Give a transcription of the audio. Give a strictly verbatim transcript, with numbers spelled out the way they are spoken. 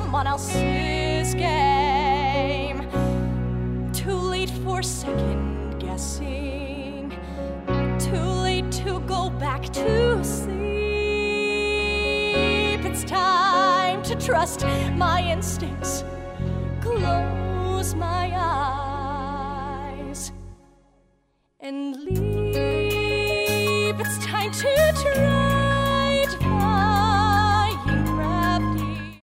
someone else's game. Too late for second guessing. Too late to go back to sleep. It's time to trust my instincts. Close my eyes and